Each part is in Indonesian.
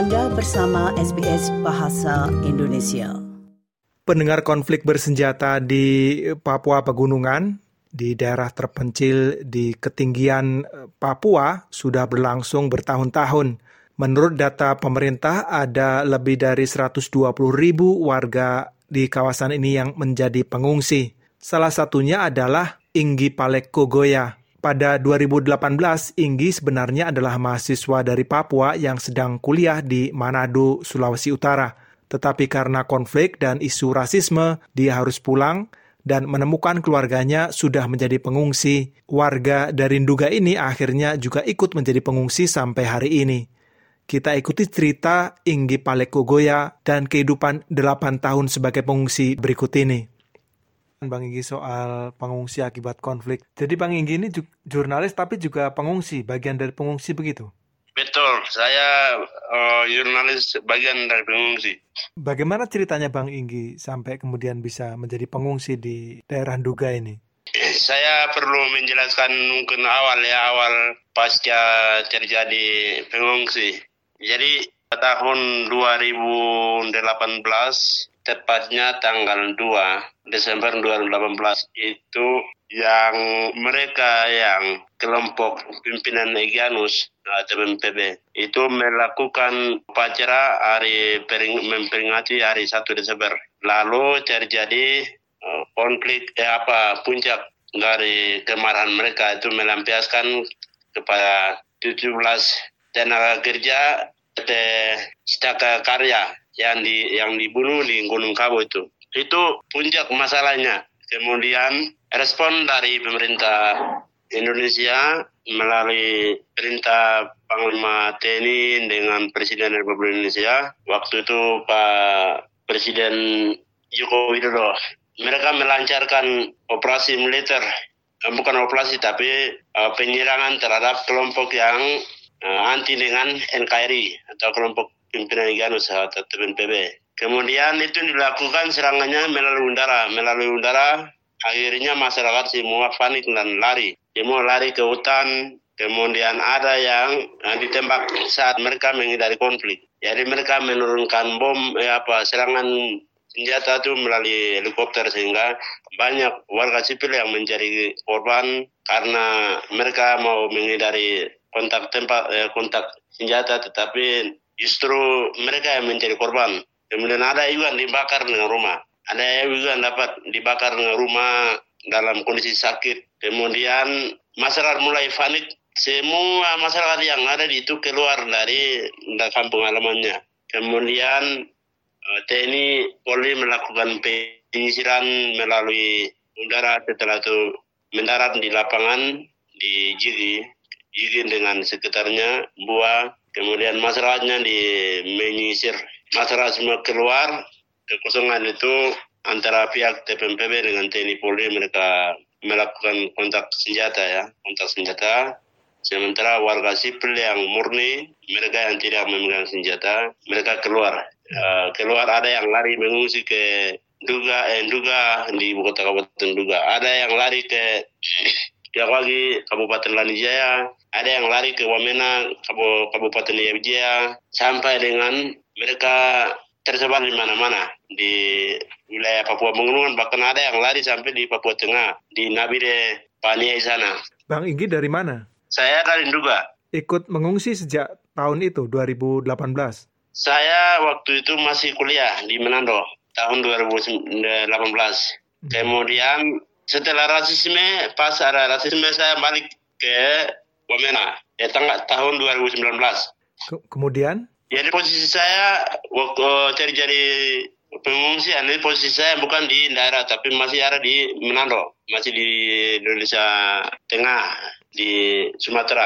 Anda bersama SBS Bahasa Indonesia. Pendengar, konflik bersenjata di Papua Pegunungan, di daerah terpencil di ketinggian Papua sudah berlangsung bertahun-tahun. Menurut data pemerintah, ada lebih dari 120.000 warga di kawasan ini yang menjadi pengungsi. Salah satunya adalah Inggi Palekkogoya. Pada 2018, Inggi sebenarnya adalah mahasiswa dari Papua yang sedang kuliah di Manado, Sulawesi Utara. Tetapi karena konflik dan isu rasisme, dia harus pulang dan menemukan keluarganya sudah menjadi pengungsi. Warga dari Nduga ini akhirnya juga ikut menjadi pengungsi sampai hari ini. Kita ikuti cerita Inggi Palekkogoya dan kehidupan 8 tahun sebagai pengungsi berikut ini. Bang Inggi, soal pengungsi akibat konflik. Jadi Bang Inggi ini jurnalis tapi juga pengungsi, bagian dari pengungsi begitu? Betul, saya jurnalis bagian dari pengungsi. Bagaimana ceritanya Bang Inggi sampai kemudian bisa menjadi pengungsi di daerah Nduga ini? Saya perlu menjelaskan mungkin awal pasca terjadi pengungsi. Jadi tahun 2018, tepatnya tanggal 2 Desember 2018 itu yang mereka yang kelompok pimpinan Egyanus TPNPB itu melakukan upacara memperingati hari 1 Desember. Lalu terjadi konflik puncak dari kemarahan mereka itu melampiaskan kepada 17 tenaga kerja PT Citaka Karya yang dibunuh di Gunung Kabo itu puncak masalahnya. Kemudian respon dari pemerintah Indonesia melalui perintah Panglima TNI dengan Presiden Republik Indonesia waktu itu Pak Presiden Joko Widodo, mereka melancarkan operasi militer, bukan operasi tapi penyerangan terhadap kelompok yang anti dengan NKRI atau kelompok pimpinan Egyanus atau TPNPB. Kemudian itu dilakukan serangannya melalui udara. Akhirnya masyarakat semua panik dan lari. Semua lari ke hutan. Kemudian ada yang ditembak saat mereka menghindari konflik. Jadi mereka menurunkan serangan senjata itu melalui helikopter sehingga banyak warga sipil yang menjadi korban karena mereka mau menghindari kontak senjata, tetapi justru mereka yang menjadi korban. Kemudian ada juga yang dibakar dengan rumah. Ada juga yang dapat dibakar dengan rumah dalam kondisi sakit. Kemudian masyarakat mulai panik. Semua masyarakat yang ada di itu keluar dari kampung halamannya. Kemudian TNI Polri melakukan penyisiran melalui udara, setelah itu mendarat di lapangan di Jigi dengan sekitarnya, Buah. Kemudian masyarakatnya menyisir. Masyarakat semua keluar. Kekosongan itu antara pihak TPNPB dengan TNI Polri, mereka melakukan kontak senjata. Sementara warga sipil yang murni, mereka yang tidak memegang senjata, mereka keluar. Keluar, ada yang lari mengungsi ke Nduga di ibu kota Kabupaten Nduga. Ada yang lari ke Yawagi, Kabupaten Lanijaya. Ada yang lari ke Wamena, Kabupaten Yabjaya. Sampai dengan mereka tersebar di mana-mana di wilayah Papua Pegunungan. Bahkan ada yang lari sampai di Papua Tengah, di Nabire, Paniai sana. Bang Inggi dari mana? Saya dari Nduga. Ikut mengungsi sejak tahun itu, 2018? Saya waktu itu masih kuliah di Manado, tahun 2018. Kemudian setelah pas ada rasisme, saya balik ke Wamena, tahun 2019. Kemudian? Jadi posisi saya waktu terjadi pengungsian, ini posisi saya bukan di daerah, tapi masih ada di Manado, masih di Indonesia Tengah, di Sumatera,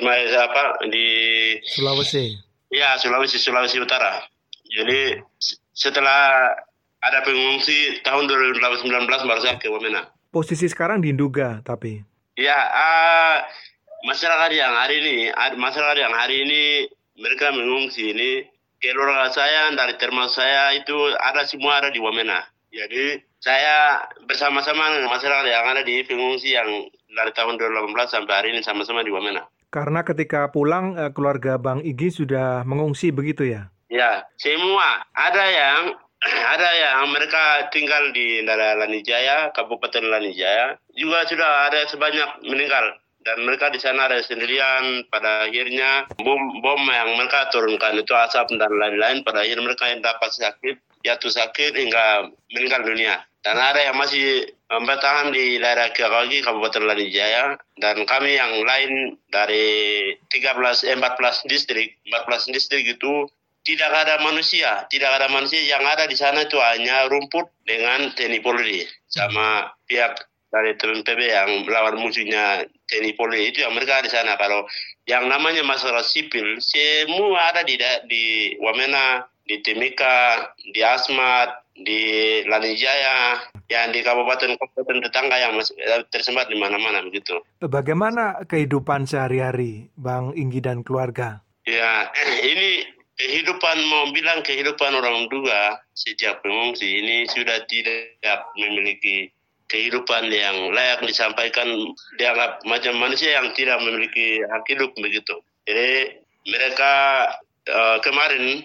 di Sulawesi. Ya, Sulawesi Utara. Jadi setelah ada pengungsi tahun 2019 baru saya ke Wamena. Posisi sekarang di Nduga, tapi? Ya, masyarakat yang hari ini mereka mengungsi ini, keluarga saya dari termasuk saya itu semua ada di Wamena. Jadi saya bersama-sama dengan masyarakat yang ada di pengungsi yang dari tahun 2018 sampai hari ini sama-sama di Wamena. Karena ketika pulang keluarga Bang Igi sudah mengungsi begitu ya? Ya, semua ada yang mereka tinggal di daerah Lanijaya, Kabupaten Lanijaya, juga sudah ada sebanyak meninggal. Dan mereka di sana ada sendirian. Pada akhirnya bom yang mereka turunkan itu asap dan lain-lain. Pada akhirnya mereka yang dapat jatuh sakit hingga meninggal dunia. Dan ada yang masih bertahan di daerah Kiagagi, Kabupaten Lanijaya. Dan kami yang lain dari 14 distrik itu tidak ada manusia. Yang ada di sana itu hanya rumput dengan TNI Polri sama pihak dari TMPB yang melawan musuhnya TNI Polri. Itu yang mereka di sana. Kalau yang namanya masalah sipil semua ada di Wamena, di Timika, di Asmat, di Lanijaya, yang di kabupaten tetangga yang masih tersebar di mana-mana begitu. Bagaimana kehidupan sehari-hari Bang Inggi dan keluarga? Ya, ini kehidupan orang Duga sejak pengungsi ini sudah tidak memiliki kehidupan yang layak disampaikan, dianggap macam manusia yang tidak memiliki hak hidup begitu. Jadi mereka kemarin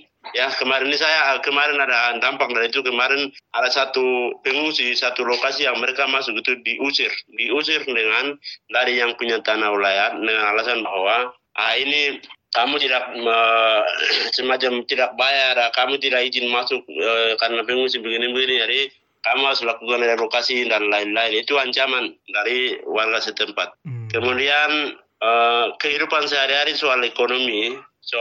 ada dampak dari itu. Kemarin ada satu pengungsi, satu lokasi yang mereka masuk itu diusir dengan dari yang punya tanah wilayah dengan alasan bahwa ini kamu semacam tidak bayar, kamu tidak izin masuk karena pengungsi begini-begini, jadi kamu harus lakukan relokasi dan lain-lain. Itu ancaman dari warga setempat. Kemudian kehidupan sehari-hari soal ekonomi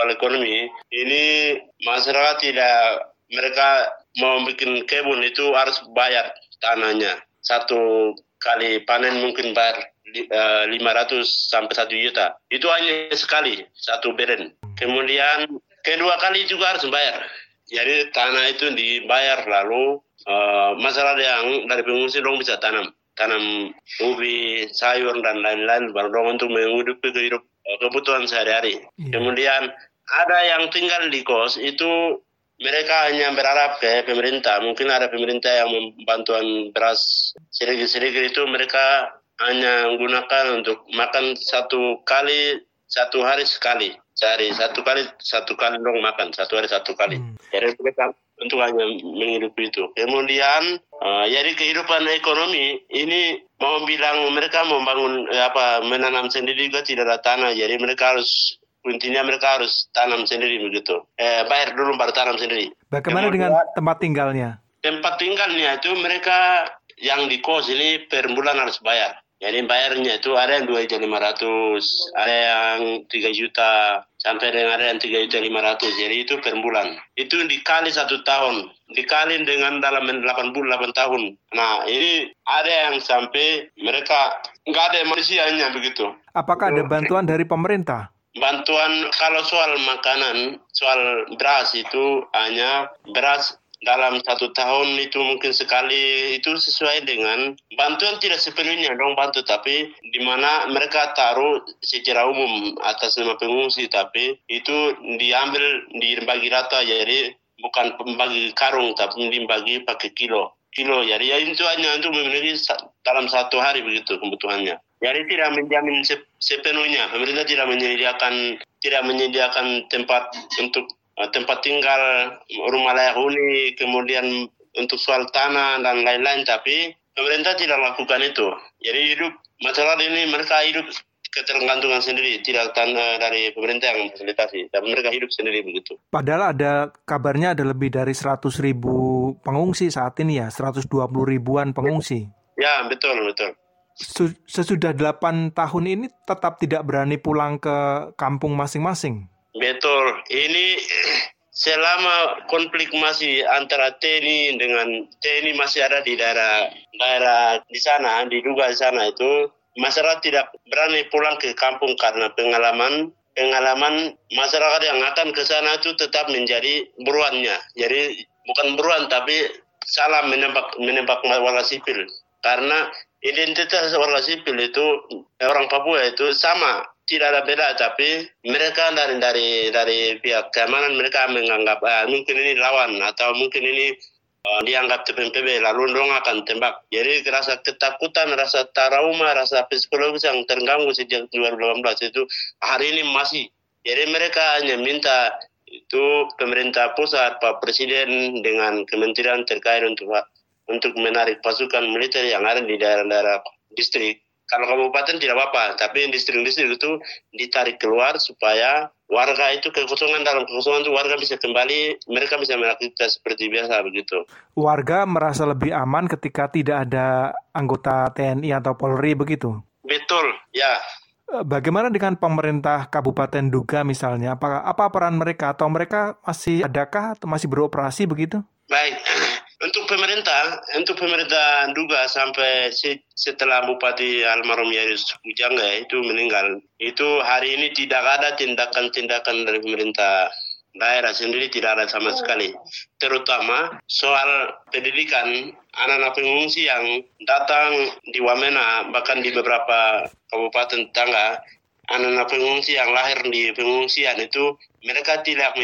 ini masyarakat mereka mau bikin kebun itu harus bayar tanahnya. Satu kali panen mungkin bayar 500 sampai 1 juta. Itu hanya sekali, satu beren. Kemudian kedua kali juga harus bayar. Jadi tanah itu dibayar, lalu masalah yang dari pengungsi dong bisa tanam ubi, sayur dan lain-lain baru dong untuk menghidupi kebutuhan sehari-hari. Kemudian ada yang tinggal di kos itu mereka hanya berharap ke pemerintah. Mungkin ada pemerintah yang membantuan beras sedikit-sedikit, itu mereka hanya menggunakan untuk makan satu hari sekali. Sehari satu kali dong makan, satu hari satu kali. Jadi mereka untuk hanya menghidupi itu. Kemudian jadi kehidupan ekonomi ini mau bilang mereka membangun menanam sendiri juga tidak ada tanah. Jadi mereka harus tanam sendiri begitu. Bayar dulu baru tanam sendiri. Bagaimana dengan tempat tinggalnya? Tempat tinggalnya itu mereka yang di kos ini per bulan harus bayar. Jadi bayarnya itu ada yang 2.500.000, ada yang 3 juta, sampai dengan ada yang 3.500.000. Jadi itu per bulan. Itu dikali 1 tahun, dikali dengan dalam 8 tahun. Nah ini ada yang sampai mereka nggak ada manusianya begitu. Apakah ada bantuan dari pemerintah? Bantuan kalau soal makanan, soal beras itu hanya beras dalam 1 tahun itu mungkin sekali, itu sesuai dengan bantuan tidak sepenuhnya dong bantu, tapi di mana mereka taruh secara umum atas nama pengungsi, tapi itu diambil dibagi rata, jadi bukan membagi karung tapi dibagi pakai kilo. Jadi ya itu hanya untuk memiliki dalam 1 hari begitu kebutuhannya. Jadi tidak menjamin sepenuhnya. Pemerintah tidak menyediakan tempat untuk tempat tinggal, rumah layak huni, kemudian untuk soal tanah dan lain-lain, tapi pemerintah tidak lakukan itu. Jadi masalah ini mereka hidup ketergantungan sendiri, tidak dari pemerintah yang memfasilitasi, tapi mereka hidup sendiri begitu. Padahal kabarnya ada lebih dari 100.000 pengungsi saat ini ya, 120 ribuan pengungsi. Ya, betul. Sesudah 8 tahun ini tetap tidak berani pulang ke kampung masing-masing. Betul. Ini selama konflik masih antara TNI masih ada di daerah di sana, diduga di sana itu, masyarakat tidak berani pulang ke kampung karena pengalaman masyarakat yang akan ke sana itu tetap menjadi buruannya. Jadi bukan buruan tapi salah menembak warga sipil. Karena identitas warga sipil itu orang Papua itu sama. Tidak ada beda, tapi mereka dari pihak keamanan mereka menganggap mungkin ini lawan atau mungkin ini dianggap TPNPB, lalu dong akan tembak. Jadi rasa ketakutan, rasa trauma, rasa psikologis yang terganggu sejak 2018 itu hari ini masih. Jadi mereka hanya minta itu pemerintah pusat, Pak Presiden dengan kementerian terkait untuk menarik pasukan militer yang ada di daerah-daerah distrik. Kalau kabupaten tidak apa-apa, tapi distrik-distrik itu ditarik keluar supaya warga itu dalam kekosongan itu warga bisa kembali, mereka bisa beraktivitas seperti biasa begitu. Warga merasa lebih aman ketika tidak ada anggota TNI atau Polri begitu? Betul, ya. Bagaimana dengan pemerintah Kabupaten Duga misalnya? Apa peran mereka? Atau mereka masih adakah atau masih beroperasi begitu? Baik, untuk pemerintah Duga sampai setelah Bupati almarhum Yarius Ujangga itu meninggal, itu hari ini tidak ada tindakan-tindakan dari pemerintah daerah sendiri, tidak ada sama sekali. Terutama soal pendidikan anak-anak pengungsi yang datang di Wamena, bahkan di beberapa kabupaten tetangga, anak-anak pengungsi yang lahir di pengungsian itu mereka tidak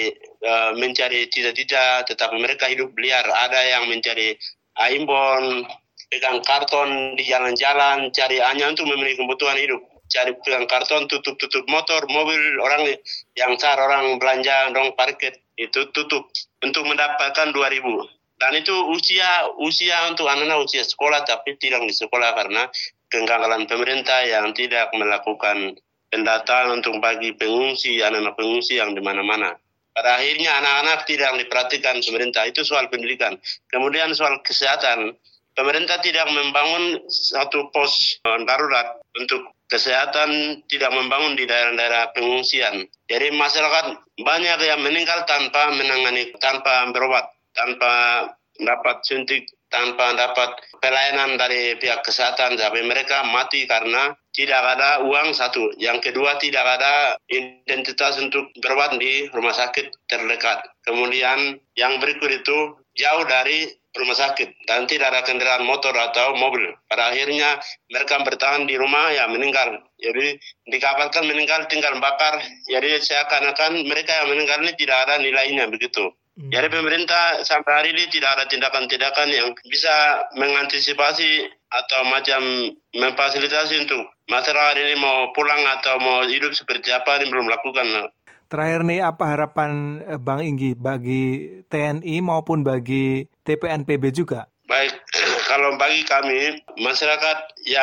mencari cita-cita, tetapi mereka hidup liar. Ada yang mencari aimbon, pegang karton di jalan-jalan, cari hanya untuk memenuhi kebutuhan hidup. Cari pegang karton, tutup motor, mobil orang yang orang belanja, dong parkir itu tutup untuk mendapatkan 2.000. Dan itu usia untuk anak-anak usia sekolah, tapi tidak di sekolah karena kegagalan pemerintah yang tidak melakukan pendataan untuk bagi pengungsi, anak-anak pengungsi yang di mana-mana. Pada akhirnya anak-anak tidak diperhatikan pemerintah, itu soal pendidikan. Kemudian soal kesehatan, pemerintah tidak membangun satu pos darurat untuk kesehatan, tidak membangun di daerah-daerah pengungsian. Jadi masyarakat banyak yang meninggal tanpa menangani, tanpa berobat, tanpa dapat suntik, tanpa dapat pelayanan dari pihak kesehatan, tapi mereka mati karena tidak ada uang satu. Yang kedua, tidak ada identitas untuk berobat di rumah sakit terdekat. Kemudian yang berikut itu jauh dari rumah sakit dan tidak ada kendaraan motor atau mobil. Pada akhirnya mereka bertahan di rumah, ya meninggal. Jadi dikabarkan meninggal tinggal bakar. Jadi seakan-akan mereka yang meninggal ini tidak ada nilainya begitu. Jadi pemerintah sampai hari ini tidak ada tindakan-tindakan yang bisa mengantisipasi atau macam memfasilitasi untuk masyarakat ini mau pulang atau mau hidup seperti apa, ini belum lakukan. Terakhir nih, apa harapan Bang Inggi bagi TNI maupun bagi TPNPB juga? Baik, kalau bagi kami masyarakat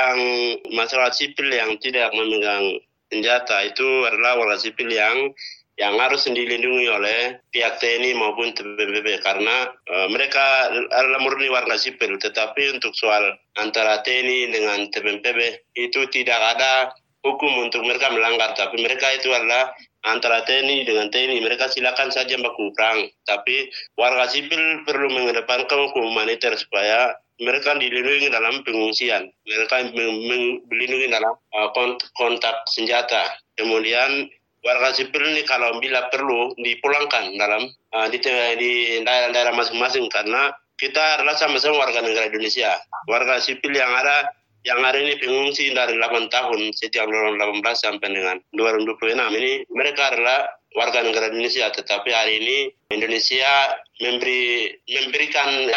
sipil yang tidak memegang senjata itu adalah warga sipil yang harus dilindungi oleh pihak TNI maupun TPNPB karena mereka adalah murni warga sipil. Tetapi untuk soal antara TNI dengan TPNPB itu tidak ada hukum untuk mereka melanggar. Tapi mereka itu adalah antara TNI dengan TNI. Mereka silakan saja baku perang. Tapi warga sipil perlu mengedepankan hukum humaniter supaya mereka dilindungi dalam pengungsian. Mereka dilindungi dalam kontak senjata. Kemudian warga sipil ini kalau bila perlu dipulangkan dalam di daerah-daerah masing-masing karena kita adalah sama-sama warga negara Indonesia. Warga sipil yang ada ini pengungsi dari 8 tahun sejak 2018 sampai dengan 2026 ini mereka adalah warga negara Indonesia, tetapi hari ini Indonesia memberikan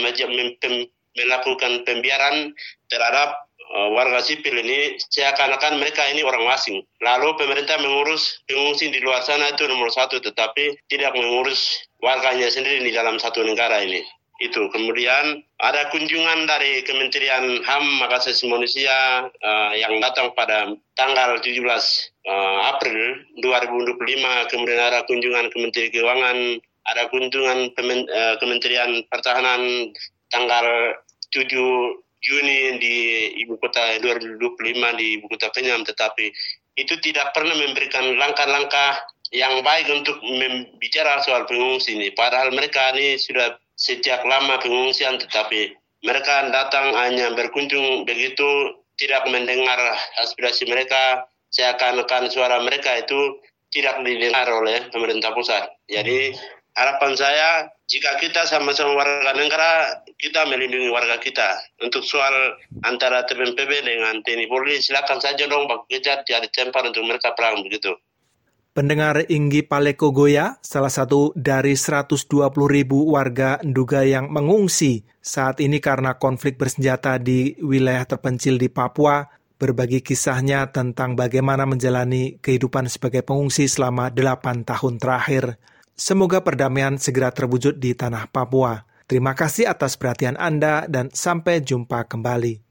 melakukan pembiaran terhadap warga sipil ini seakan-akan mereka ini orang asing. Lalu pemerintah mengurus pengungsi di luar sana itu nomor satu, tetapi tidak mengurus warganya sendiri di dalam satu negara ini. Itu. Kemudian ada kunjungan dari Kementerian HAM Hak Asasi Manusia yang datang pada tanggal 17 April 2025. Kemudian ada kunjungan Kementerian Keuangan, ada kunjungan Kementerian Pertahanan tanggal 7 Juni di ibu kota 2025 di ibu kota Penyam, tetapi itu tidak pernah memberikan langkah-langkah yang baik untuk membicara soal pengungsi ini. Padahal mereka ini sudah sejak lama pengungsian, tetapi mereka datang hanya berkunjung begitu, tidak mendengar aspirasi mereka, seakan-akan suara mereka itu tidak didengar oleh pemerintah pusat. Jadi harapan saya, jika kita sama-sama warga negara, kita melindungi warga kita. Untuk soal antara TPNPB dengan TNI Polri, silakan saja dong kita cari tempat untuk mereka perang begitu. Pendengar Inggi Paleko Goya, salah satu dari 120.000 warga Nduga yang mengungsi saat ini karena konflik bersenjata di wilayah terpencil di Papua, berbagi kisahnya tentang bagaimana menjalani kehidupan sebagai pengungsi selama 8 tahun terakhir. Semoga perdamaian segera terwujud di tanah Papua. Terima kasih atas perhatian Anda dan sampai jumpa kembali.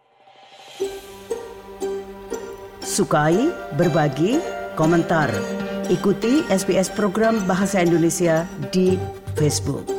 Sukai, berbagi, komentar. Ikuti SBS program Bahasa Indonesia di Facebook.